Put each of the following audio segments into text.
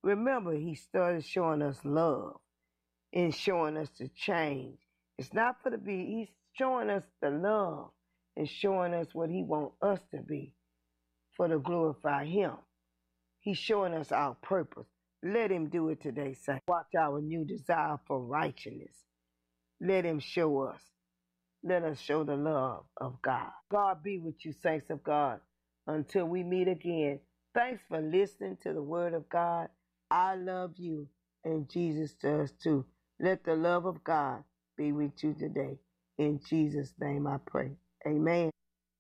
Remember, he started showing us love and showing us the change. It's not for the be. He's showing us the love and showing us what he wants us to be for to glorify him. He's showing us our purpose. Let him do it today, saints. Watch our new desire for righteousness. Let him show us. Let us show the love of God. God be with you, saints of God. Until we meet again, thanks for listening to the word of God. I love you, and Jesus does too. Let the love of God be with you today. In Jesus' name I pray. Amen.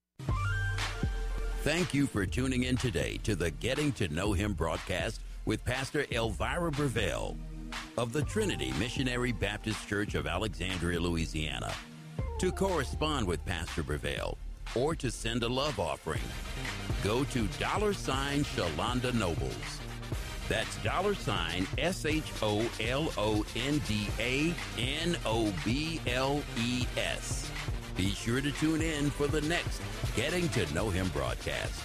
Thank you for tuning in today to the Getting to Know Him broadcast with Pastor Elvira Breville of the Trinity Missionary Baptist Church of Alexandria, Louisiana. To correspond with Pastor Breville or to send a love offering, go to $Shalonda Nobles. That's $SHOLONDANOBLES. Be sure to tune in for the next Getting to Know Him broadcast.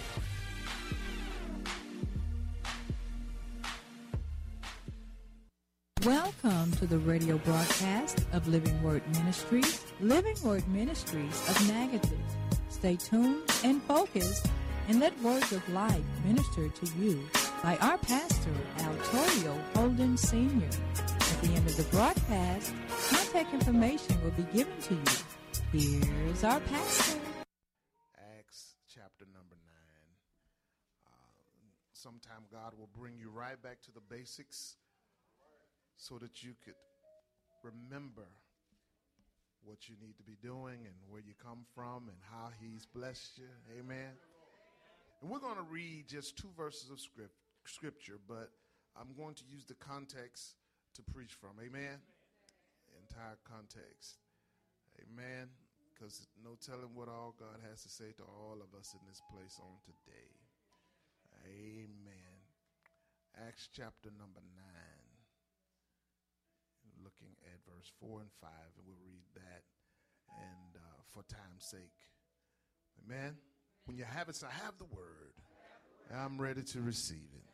Welcome to the radio broadcast of Living Word Ministries, Living Word Ministries of Natchitoches. Stay tuned and focused and let words of life minister to you by our pastor, Altorio Holden Sr. At the end of the broadcast, contact information will be given to you. Here's our pastor. Acts chapter number 9. Sometime God will bring you right back to the basics so that you could remember what you need to be doing and where you come from and how he's blessed you. Amen. And we're going to read just 2 verses of scripture, but I'm going to use the context to preach from. Amen. Entire context. Amen. Because no telling what all God has to say to all of us in this place on today. Amen. Acts chapter number 9. Looking at verse 4 and 5, and we'll read that and for time's sake. Amen. When you have it, so I have the word. I'm ready to receive it.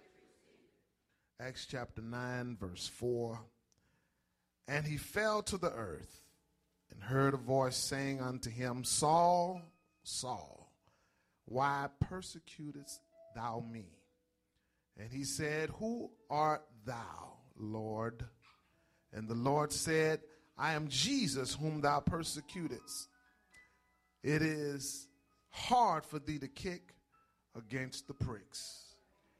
Acts chapter 9, verse 4. And he fell to the earth and heard a voice saying unto him, Saul, Saul, why persecutest thou me? And he said, Who art thou, Lord? And the Lord said, I am Jesus whom thou persecutest. It is hard for thee to kick against the pricks.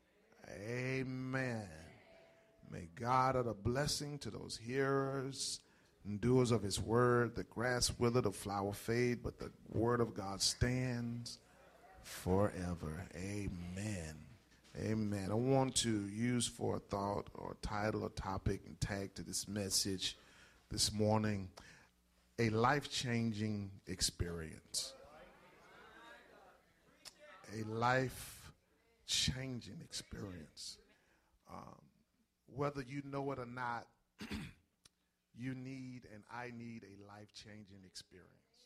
Amen. May God add a blessing to those hearers and doers of his word. The grass wither, the flower fade, but the word of God stands forever. Amen. Amen. I want to use for a thought or title or topic and tag to this message this morning, a life-changing experience. A life-changing experience. Whether you know it or not, you need and I need a life-changing experience.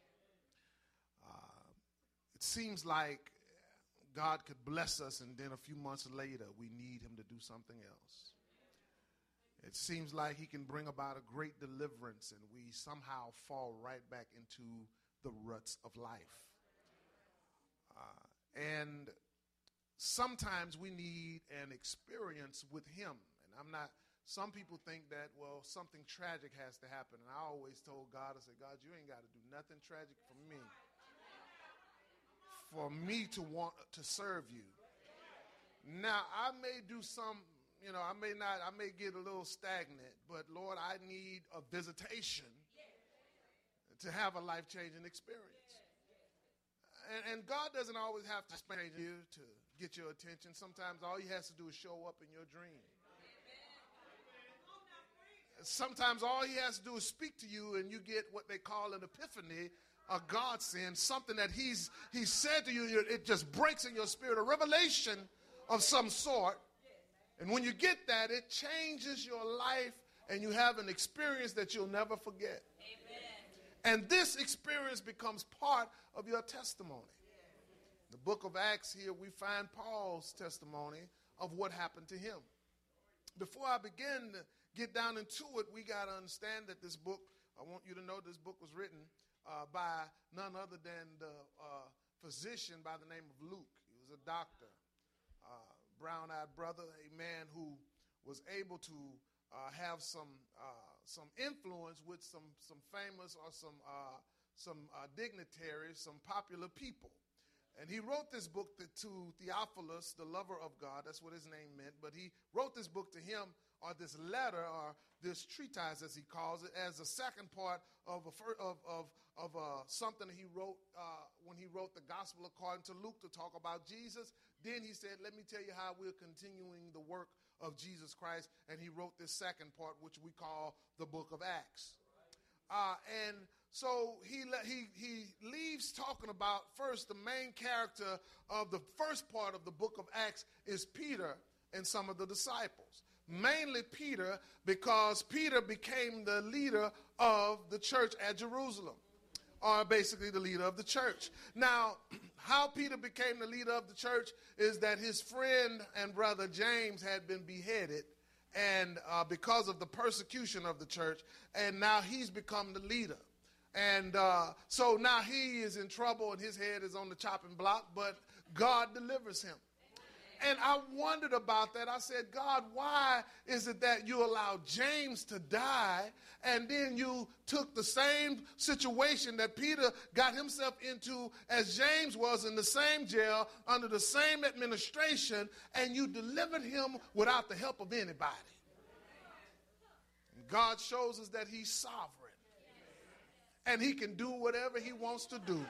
It seems like God could bless us, and then a few months later, we need him to do something else. It seems like he can bring about a great deliverance, and we somehow fall right back into the ruts of life. And sometimes we need an experience with him. And some people think that, well, something tragic has to happen. And I always told God, I said, God, you ain't got to do nothing tragic for me to want to serve you. Now, I may do some, I may get a little stagnant, but Lord, I need a visitation to have a life-changing experience. And God doesn't always have to change you to get your attention. Sometimes all he has to do is show up in your dream. Sometimes all he has to do is speak to you and you get what they call an epiphany, a godsend, something that he's said to you, it just breaks in your spirit, a revelation of some sort. And when you get that, it changes your life and you have an experience that you'll never forget. Amen. And this experience becomes part of your testimony. The book of Acts here, we find Paul's testimony of what happened to him. before I begin to get down into it, we got to understand that this book, I want you to know this book was written by none other than the physician by the name of Luke. He was a doctor, brown-eyed brother, a man who was able to have some influence with some famous or some dignitaries, some popular people. And he wrote this book to Theophilus, the lover of God. That's what his name meant. But he wrote this book to him, or this letter, or this treatise, as he calls it, as a second part of something he wrote when he wrote the Gospel according to Luke to talk about Jesus. Then he said, let me tell you how we're continuing the work of Jesus Christ. And he wrote this second part, which we call the book of Acts. And so he leaves talking about, first, the main character of the first part of the book of Acts is Peter and some of the disciples. Mainly Peter, because Peter became the leader of the church at Jerusalem, or basically the leader of the church. Now, how Peter became the leader of the church is that his friend and brother James had been beheaded, and because of the persecution of the church, and now he's become the leader. And so now he is in trouble and his head is on the chopping block, but God delivers him. And I wondered about that. I said, God, why is it that you allowed James to die, and then you took the same situation that Peter got himself into as James was in the same jail under the same administration, and you delivered him without the help of anybody? And God shows us that he's sovereign, and he can do whatever he wants to do.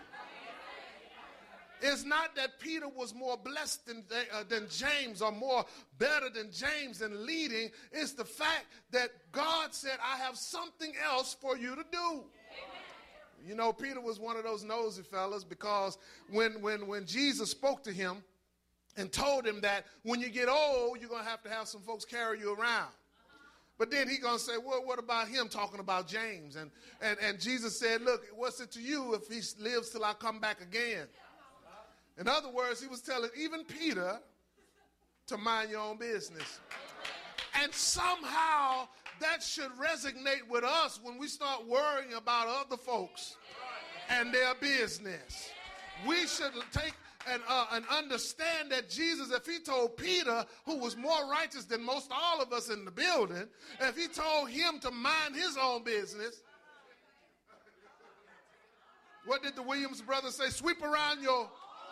It's not that Peter was more blessed than James or more better than James in leading. It's the fact that God said, I have something else for you to do. Amen. You know, Peter was one of those nosy fellas, because when Jesus spoke to him and told him that when you get old, you're going to have some folks carry you around. But then he's going to say, well, what about him talking about James? And Jesus said, look, what's it to you if he lives till I come back again? In other words, he was telling even Peter to mind your own business. And somehow that should resonate with us when we start worrying about other folks and their business. We should take and understand that Jesus, if he told Peter, who was more righteous than most all of us in the building, if he told him to mind his own business, what did the Williams brothers say? Sweep around your...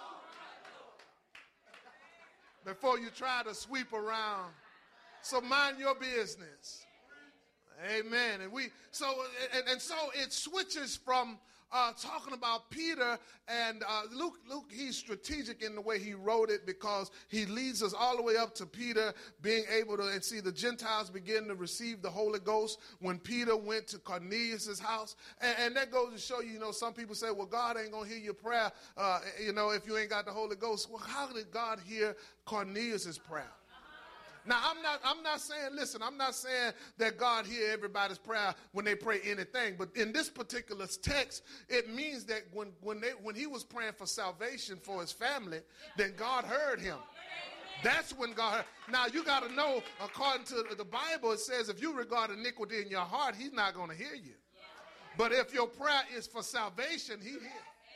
before you try to sweep around. So mind your business. Amen. And so it switches from talking about Peter and Luke, he's strategic in the way he wrote it, because he leads us all the way up to Peter being able to, and see the Gentiles begin to receive the Holy Ghost when Peter went to Cornelius' house. And that goes to show you, some people say, well, God ain't going to hear your prayer, if you ain't got the Holy Ghost. Well, how did God hear Cornelius' prayer? Now, I'm not saying that God hear everybody's prayer when they pray anything. But in this particular text, it means that when he was praying for salvation for his family, then God heard him. That's when God heard. Now, you got to know, according to the Bible, it says if you regard iniquity in your heart, he's not going to hear you. But if your prayer is for salvation, he hears.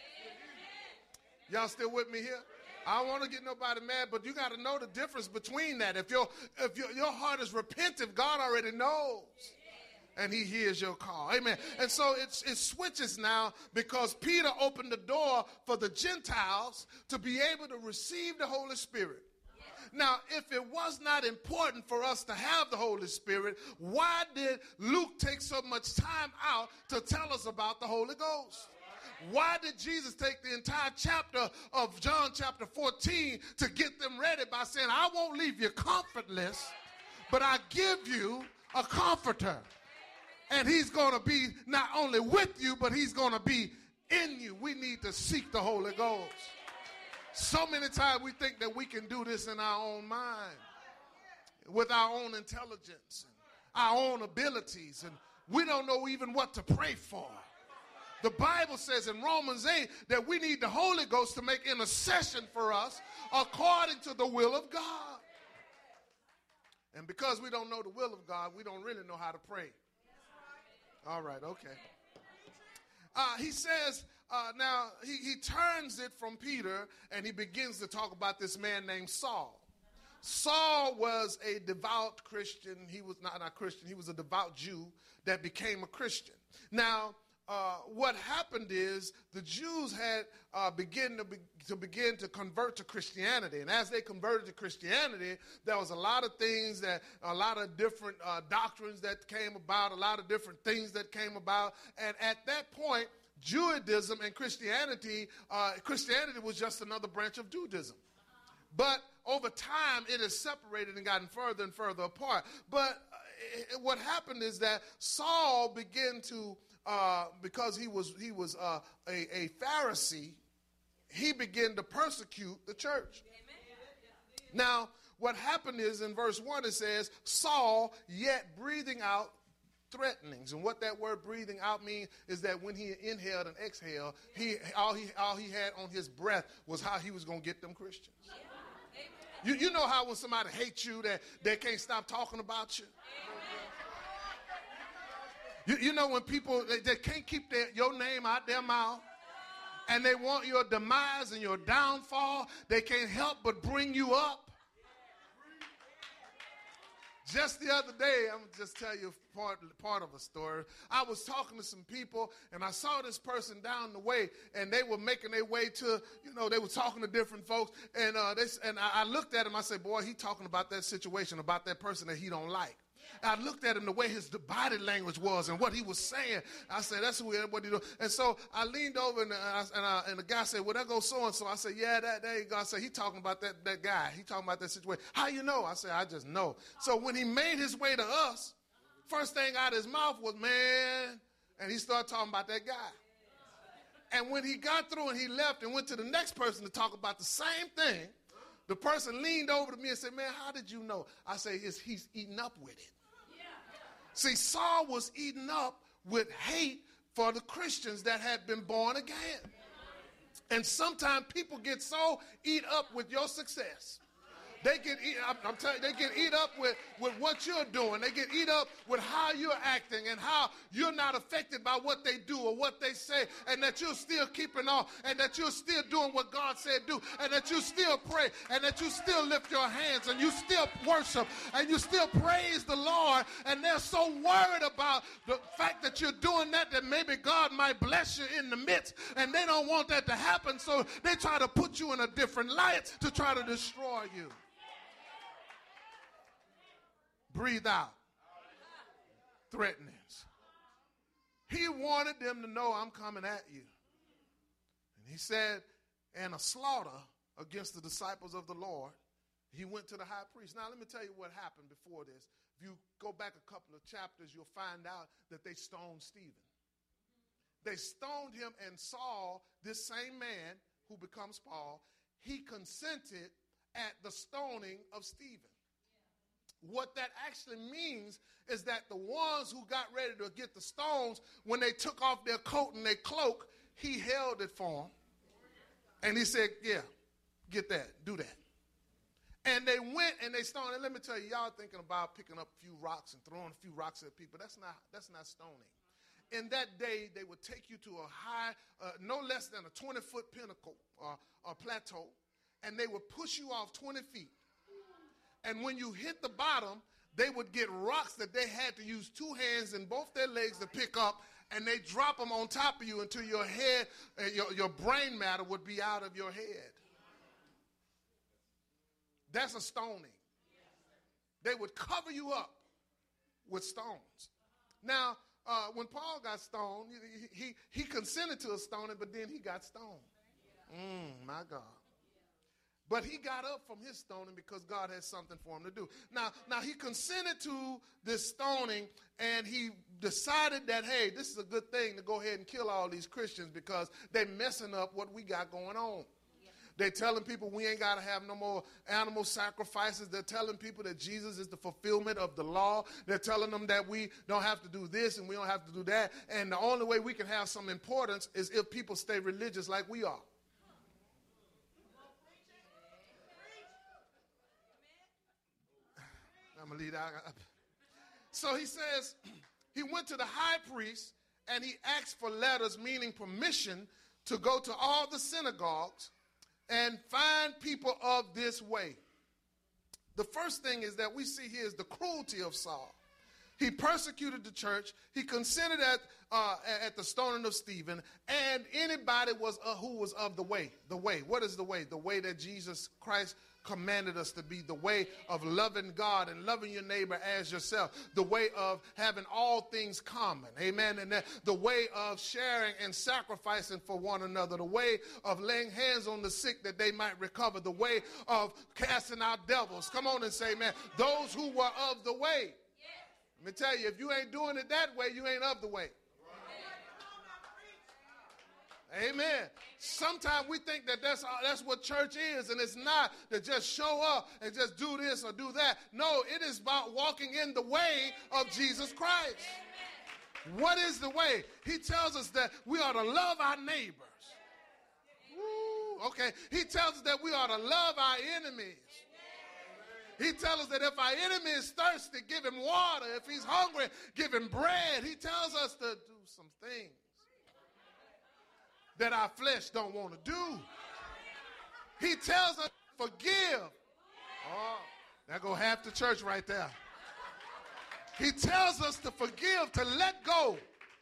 Y'all still with me here? I don't want to get nobody mad, but you got to know the difference between that. If your heart is repentant, God already knows, and he hears your call. Amen. And so it switches now, because Peter opened the door for the Gentiles to be able to receive the Holy Spirit. Now, if it was not important for us to have the Holy Spirit, why did Luke take so much time out to tell us about the Holy Ghost? Why did Jesus take the entire chapter of John chapter 14 to get them ready by saying, I won't leave you comfortless, but I give you a comforter. And he's going to be not only with you, but he's going to be in you. We need to seek the Holy Ghost. So many times we think that we can do this in our own mind, with our own intelligence, and our own abilities, and we don't know even what to pray for. The Bible says in Romans 8 that we need the Holy Ghost to make intercession for us according to the will of God. And because we don't know the will of God, we don't really know how to pray. All right, okay. He says, now he turns it from Peter and he begins to talk about this man named Saul. Saul was a devout Christian. He was not Christian. He was a devout Jew that became a Christian. Now, what happened is the Jews had begin to convert to Christianity. And as they converted to Christianity, there was a lot of things a lot of different doctrines that came about, a lot of different things that came about. And at that point, Judaism and Christianity was just another branch of Judaism. But over time, it has separated and gotten further and further apart. But what happened is that Saul began to, because he was a Pharisee, he began to persecute the church. Amen. Now, what happened is in verse 1 it says, Saul yet breathing out threatenings. And what that word breathing out means is that when he inhaled and exhaled, all he had on his breath was how he was going to get them Christians. You know how when somebody hates you that they can't stop talking about you? You know when people, they can't keep your name out their mouth and they want your demise and your downfall, they can't help but bring you up. Just the other day, I'm going to just tell you part of a story. I was talking to some people, and I saw this person down the way, and they were making their way to, they were talking to different folks, and I looked at him, I said, boy, he talking about that situation, about that person that he don't like. I looked at him the way his body language was and what he was saying. I said, that's what he do. And so I leaned over and the guy said, well, there goes so-and-so. I said, yeah, there you go. I said, he talking about that guy. He talking about that situation. How you know? I said, I just know. So when he made his way to us, first thing out of his mouth was, man, and he started talking about that guy. And when he got through and he left and went to the next person to talk about the same thing, the person leaned over to me and said, man, how did you know? I said, he's eating up with it. See, Saul was eaten up with hate for the Christians that had been born again. And sometimes people get so eat up with your success. They get I'm telling you, they get eat up with what you're doing. They get eat up with how you're acting and how you're not affected by what they do or what they say, and that you're still keeping on, and that you're still doing what God said do, and that you still pray, and that you still lift your hands, and you still worship, and you still praise the Lord, and they're so worried about the fact that you're doing that maybe God might bless you in the midst, and they don't want that to happen, so they try to put you in a different light to try to destroy you. Breathe out threatenings. He wanted them to know, I'm coming at you. And he said, and a slaughter against the disciples of the Lord, he went to the high priest. Now, let me tell you what happened before this. If you go back a couple of chapters, you'll find out that they stoned Stephen. They stoned him, and Saul, this same man who becomes Paul, he consented at the stoning of Stephen. What that actually means is that the ones who got ready to get the stones, when they took off their coat and their cloak, he held it for them. And he said, yeah, get that, do that. And they went and they stoned. And let me tell you, y'all thinking about picking up a few rocks and throwing a few rocks at people. That's not stoning. In that day, they would take you to a high, no less than a 20-foot pinnacle or plateau, and they would push you off 20 feet. And when you hit the bottom, they would get rocks that they had to use two hands and both their legs to pick up, and they drop them on top of you until your head, your brain matter would be out of your head. That's a stoning. They would cover you up with stones. Now, when Paul got stoned, he consented to a stoning, but then he got stoned. My God. But he got up from his stoning because God had something for him to do. Now he consented to this stoning, and he decided that, hey, this is a good thing to go ahead and kill all these Christians because they're messing up what we got going on. Yeah. They're telling people we ain't got to have no more animal sacrifices. They're telling people that Jesus is the fulfillment of the law. They're telling them that we don't have to do this and we don't have to do that. And the only way we can have some importance is if people stay religious like we are. I'm going to leave that. So he says, he went to the high priest and he asked for letters, meaning permission, to go to all the synagogues and find people of this way. The first thing is that we see here is the cruelty of Saul. He persecuted the church. He consented at the stoning of Stephen, and anybody who was of the way. The way. What is the way? The way that Jesus Christ commanded us to be, the way of loving God and loving your neighbor as yourself, the way of having all things common, amen, and the way of sharing and sacrificing for one another, the way of laying hands on the sick that they might recover, the way of casting out devils. Come on and say, man, those who were of the way. Let me tell you, if you ain't doing it that way, you ain't of the way. Amen. Sometimes we think that that's what church is, and it's not to just show up and just do this or do that. No, it is about walking in the way of Jesus Christ. What is the way? He tells us that we ought to love our neighbors. Woo, okay. He tells us that we ought to love our enemies. He tells us that if our enemy is thirsty, give him water. If he's hungry, give him bread. He tells us to do some things that our flesh don't want to do. He tells us to forgive. Oh, there go half the church right there. He tells us to forgive, to let go.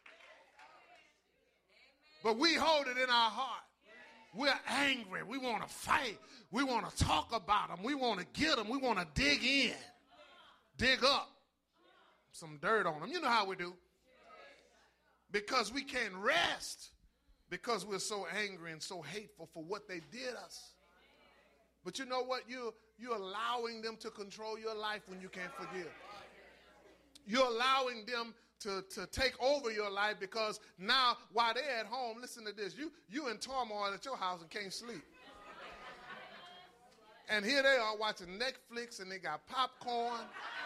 But we hold it in our heart. We're angry. We want to fight. We want to talk about them. We want to get them. We want to dig in. Dig up some dirt on them. You know how we do. Because we can't rest. Because we're so angry and so hateful for what they did us. But you know what? You're allowing them to control your life when you can't forgive. You're allowing them to take over your life because now while they're at home, listen to this, you in turmoil at your house and can't sleep. And here they are watching Netflix and they got popcorn.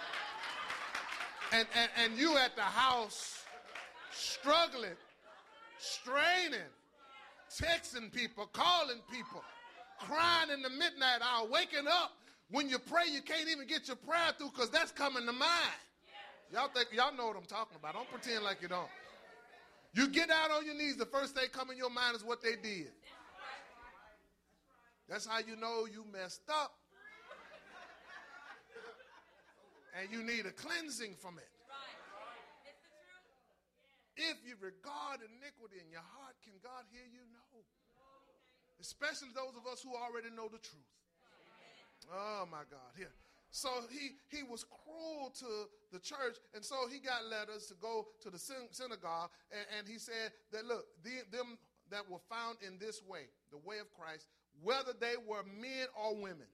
And you at the house struggling, straining, texting people, calling people, crying in the midnight hour, waking up. When you pray, you can't even get your prayer through because that's coming to mind. Y'all know what I'm talking about. Don't pretend like you don't. You get out on your knees, the first thing come in your mind is what they did. That's how you know you messed up. And you need a cleansing from it. If you regard iniquity in your heart, can God hear you? No. Especially those of us who already know the truth. Oh, my God. Here. So he was cruel to the church, and so he got letters to go to the synagogue, and he said that, look, them that were found in this way, the way of Christ, whether they were men or women.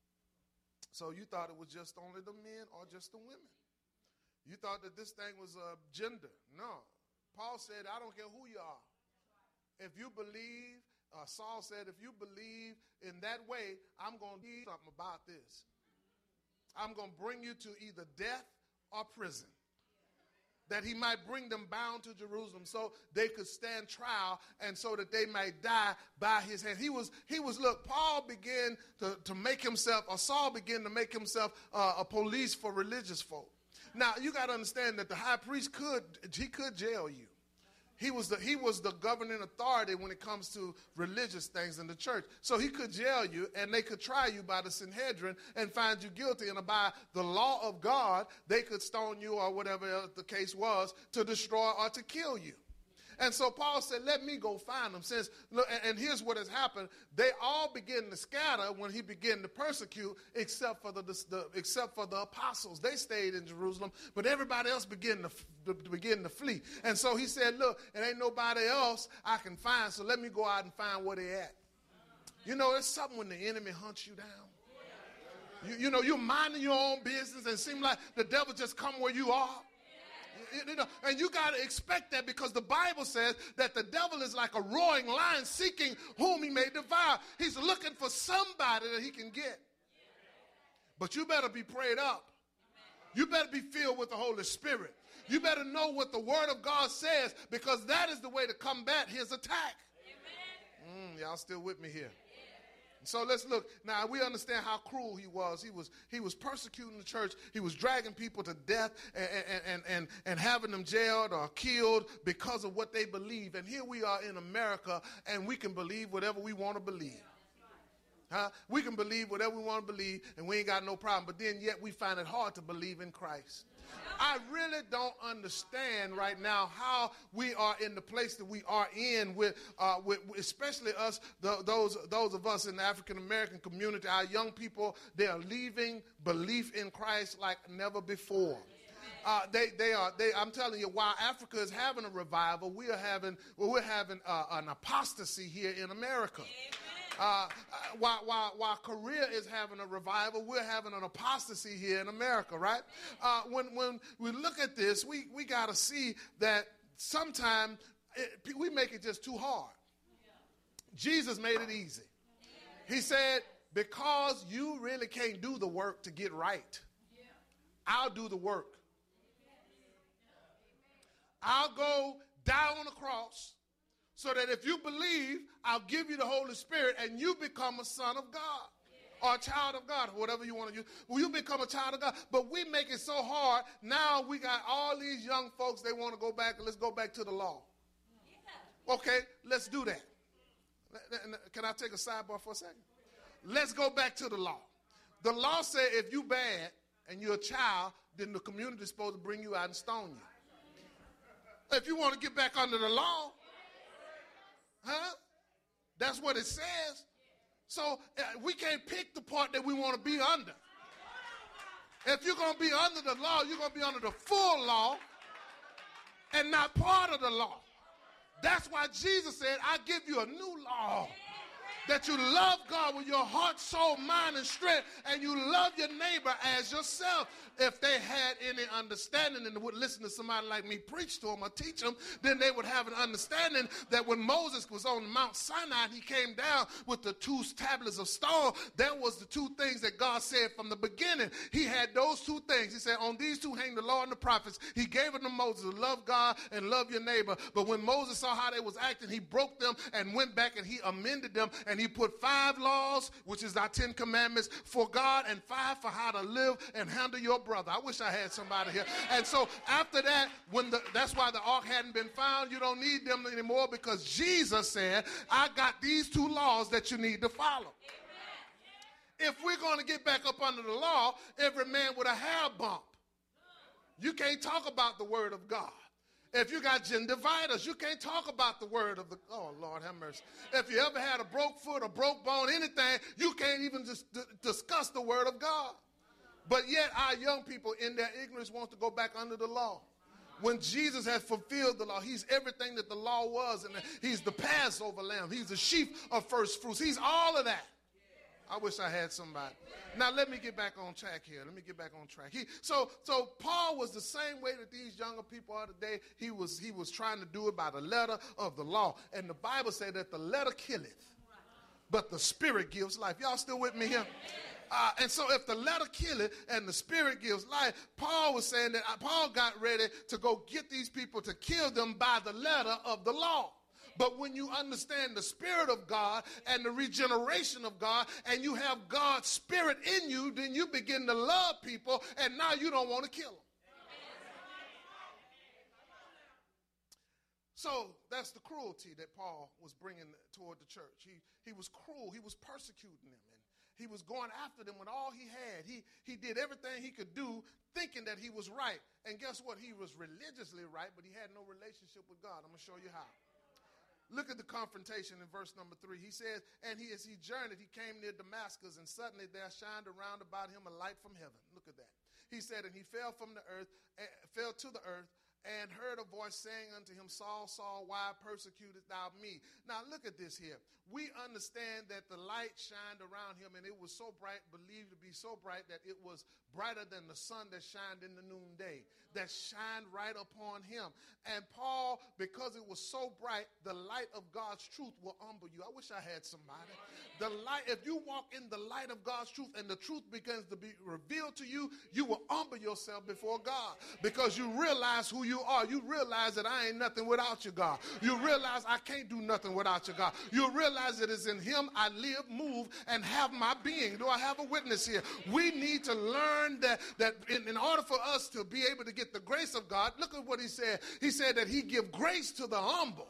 So you thought it was just only the men or just the women. You thought that this thing was gender. No. Paul said, I don't care who you are. If you believe, Saul said, if you believe in that way, I'm going to do something about this. I'm going to bring you to either death or prison. That he might bring them bound to Jerusalem so they could stand trial and so that they might die by his hand. Look, Paul began to make himself, or Saul began to make himself a police for religious folk. Now, you got to understand that the high priest could jail you. He was the governing authority when it comes to religious things in the church. So he could jail you, and they could try you by the Sanhedrin and find you guilty. And by the law of God, they could stone you or whatever the case was to destroy or to kill you. And so Paul said, let me go find them. And here's what has happened. They all begin to scatter when he began to persecute, except for the apostles. They stayed in Jerusalem, but everybody else began to flee. And so he said, look, it ain't nobody else I can find, so let me go out and find where they at. You know, it's something when the enemy hunts you down. You know, you're minding your own business and it seems like the devil just come where you are. And you got to expect that because the Bible says that the devil is like a roaring lion seeking whom he may devour. He's looking for somebody that he can get. But you better be prayed up. You better be filled with the Holy Spirit. You better know what the Word of God says because that is the way to combat his attack. Y'all still with me here? So let's look. Now, we understand how cruel he was. He was persecuting the church. He was dragging people to death and having them jailed or killed because of what they believe. And here we are in America, and we can believe whatever we want to believe. We can believe whatever we want to believe, and we ain't got no problem. But then yet we find it hard to believe in Christ. I really don't understand right now how we are in the place that we are in with especially us, those of us in the African American community. Our young people, they are leaving belief in Christ like never before. I'm telling you, while Africa is having a revival, we're having an apostasy here in America. While Korea is having a revival, we're having an apostasy here in America, right? When we look at this, we got to see that sometimes we make it just too hard. Jesus made it easy. He said, because you really can't do the work to get right, I'll do the work. I'll go die on the cross, so that if you believe, I'll give you the Holy Spirit and you become a son of God or a child of God, whatever you want to use. Well, you become a child of God. But we make it so hard. Now we got all these young folks, they want to go back. Let's go back to the law. Okay, let's do that. Can I take a sidebar for a second? Let's go back to the law. The law said if you bad and you're a child, then the community is supposed to bring you out and stone you. If you want to get back under the law, that's what it says. So we can't pick the part that we want to be under. If you're going to be under the law, you're going to be under the full law and not part of the law. That's why Jesus said, I give you a new law. That you love God with your heart, soul, mind, and strength, and you love your neighbor as yourself. If they had any understanding and would listen to somebody like me preach to them or teach them, then they would have an understanding that when Moses was on Mount Sinai, he came down with the 2 tablets of stone. That was the 2 things that God said from the beginning. He had those 2 things. He said, on these 2 hang the law and the prophets. He gave it to Moses to love God and love your neighbor. But when Moses saw how they was acting, he broke them and went back and he amended them, and he put 5 laws, which is our 10 commandments for God, and 5 for how to live and handle your brother. I wish I had somebody here. And so after that, that's why the ark hadn't been found. You don't need them anymore because Jesus said, I got these 2 laws that you need to follow. If we're going to get back up under the law, every man with a hair bump. You can't talk about the word of God. If you got gender dividers, you can't talk about the word of the, oh, Lord have mercy. If you ever had a broke foot, a broke bone, anything, you can't even just discuss the word of God. But yet our young people in their ignorance want to go back under the law. When Jesus has fulfilled the law, he's everything that the law was, and he's the Passover lamb. He's the sheaf of first fruits. He's all of that. I wish I had somebody. Now, let me get back on track here. So Paul was the same way that these younger people are today. He was trying to do it by the letter of the law. And the Bible said that the letter killeth, but the spirit gives life. Y'all still with me here? And so if the letter killeth and the spirit gives life, Paul was saying that Paul got ready to go get these people to kill them by the letter of the law. But when you understand the Spirit of God and the regeneration of God, and you have God's Spirit in you, then you begin to love people, and now you don't want to kill them. So that's the cruelty that Paul was bringing toward the church. He was cruel. He was persecuting them, and he was going after them with all he had. He did everything he could do thinking that he was right. And guess what? He was religiously right, but he had no relationship with God. I'm going to show you how. Look at the confrontation in verse number 3. He says, and as he journeyed, he came near Damascus, and suddenly there shined around about him a light from heaven. Look at that. He said, and he fell to the earth, and heard a voice saying unto him, Saul, Saul, why persecutest thou me? Now look at this here. We understand that the light shined around him, and it was so bright, believed to be so bright, that it was brighter than the sun that shined in the noonday, that shined right upon him. And Paul, because it was so bright, the light of God's truth will humble you. I wish I had somebody. The light, if you walk in the light of God's truth and the truth begins to be revealed to you, you will humble yourself before God because you realize who you you are, you realize that I ain't nothing without you, God. You realize I can't do nothing without you, God. You realize that it's in him I live, move, and have my being. Do I have a witness here? We need to learn that in order for us to be able to get the grace of God, look at what he said. He said that he give grace to the humble.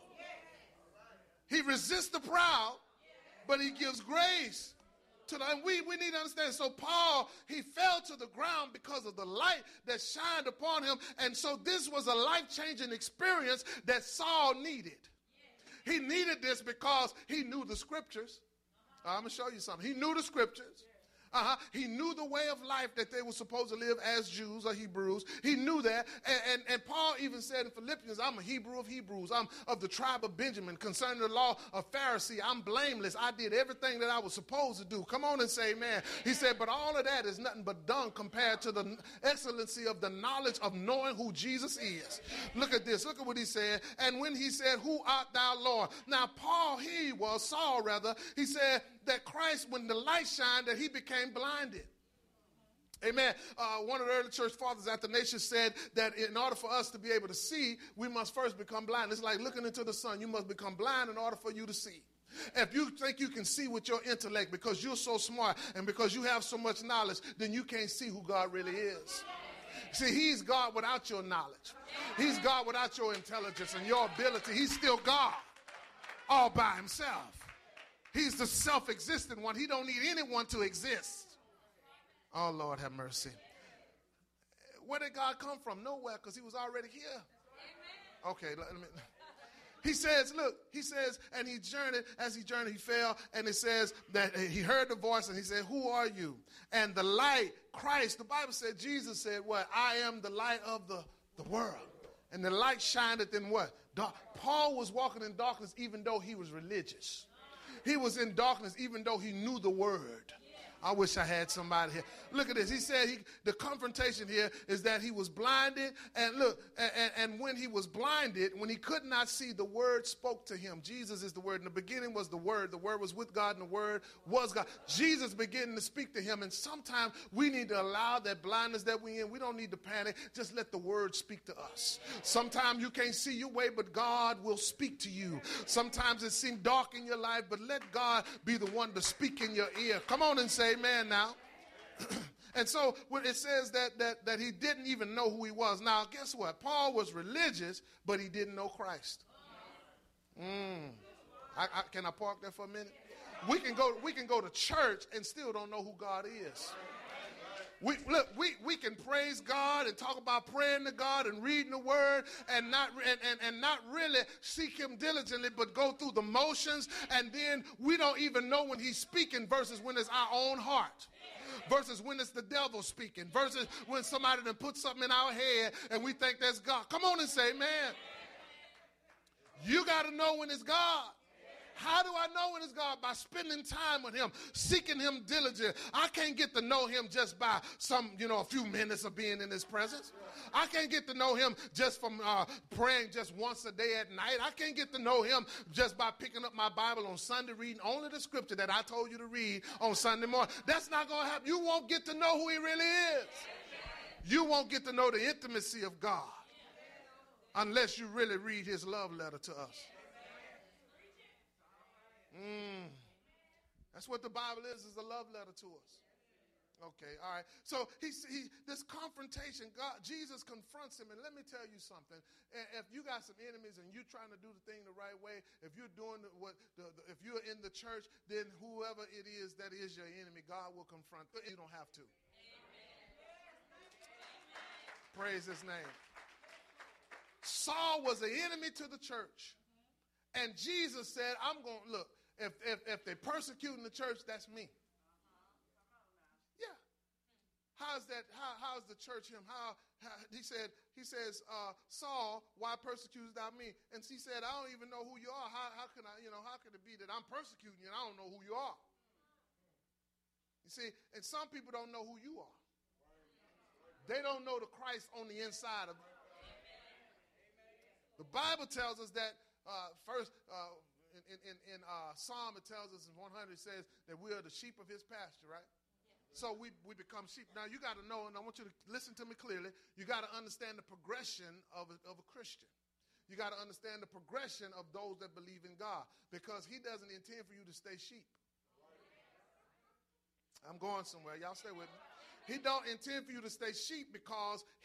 He resists the proud, but he gives grace to the, and we need to understand. So Paul, he fell to the ground because of the light that shined upon him. And so this was a life-changing experience that Saul needed. He needed this because he knew the scriptures. I'm going to show you something. He knew the scriptures. He knew the way of life that they were supposed to live as Jews or Hebrews. He knew that. And Paul even said in Philippians, I'm a Hebrew of Hebrews. I'm of the tribe of Benjamin. Concerning the law of Pharisee, I'm blameless. I did everything that I was supposed to do. Come on and say amen. He said, but all of that is nothing but dung compared to the excellency of the knowledge of knowing who Jesus is. Look at this. Look at what he said. And when he said, who art thou, Lord? Now, Saul, he said that Christ, when the light shined, that he became blinded. Amen. One of the early church fathers, Athanasius, said that in order for us to be able to see, we must first become blind. It's like looking into the sun. You must become blind in order for you to see. If you think you can see with your intellect because you're so smart and because you have so much knowledge, then you can't see who God really is. See, he's God without your knowledge. He's God without your intelligence and your ability. He's still God all by himself. He's the self-existent one. He don't need anyone to exist. Oh, Lord, have mercy. Where did God come from? Nowhere, because he was already here. Okay, let me. He says, look, and he journeyed. As he journeyed, he fell. And it says that he heard the voice and he said, who are you? And the light, Christ, the Bible said, Jesus said, what? I am the light of the world. And the light shineth in what? Dark. Paul was walking in darkness even though he was religious. He was in darkness even though he knew the word. I wish I had somebody here. Look at this. He said the confrontation here is that he was blinded. And look, and when he was blinded, when he could not see, the word spoke to him. Jesus is the word. In the beginning was the word. The word was with God and the word was God. Jesus began to speak to him. And sometimes we need to allow that blindness that we're in. We don't need to panic. Just let the word speak to us. Sometimes you can't see your way, but God will speak to you. Sometimes it seems dark in your life, but let God be the one to speak in your ear. Come on and say amen now. And so when it says that he didn't even know who he was. Now, guess what? Paul was religious, but he didn't know Christ. Can I park there for a minute? We can go to church and still don't know who God is. We can praise God and talk about praying to God and reading the word and not really seek him diligently, but go through the motions, and then we don't even know when he's speaking versus when it's our own heart. Versus when it's the devil speaking. Versus when somebody done put something in our head and we think that's God. Come on and say, man. You got to know when it's God. How do I know when it's God? By spending time with him, seeking him diligently. I can't get to know him just by a few minutes of being in his presence. I can't get to know him just from praying just once a day at night. I can't get to know him just by picking up my Bible on Sunday, reading only the scripture that I told you to read on Sunday morning. That's not going to happen. You won't get to know who he really is. You won't get to know the intimacy of God unless you really read his love letter to us. That's what the Bible is a love letter to us. Okay, all right. So this confrontation, Jesus confronts him, and let me tell you something. If you got some enemies and you're trying to do the thing the right way, if you're doing if you're in the church, then whoever it is that is your enemy, God will confront. You don't have to. Amen. Praise his name. Saul was an enemy to the church, and Jesus said, "I'm going to look. If they're persecuting the church, that's me." Yeah. How's that? How's the church him? He says, Saul, why persecutest thou me? And he said, I don't even know who you are. How can it be that I'm persecuting you and I don't know who you are? You see, and some people don't know who you are. They don't know the Christ on the inside of them. The Bible tells us that in Psalm, it tells us in 100, it says that we are the sheep of his pasture, right? So we become sheep. Now you got to know, and I want you to listen to me clearly, you got to understand the progression of a Christian. You got to understand the progression of those that believe in God, because he doesn't intend for you to stay sheep. I'm going somewhere. Y'all stay with me. He don't intend for you to stay sheep because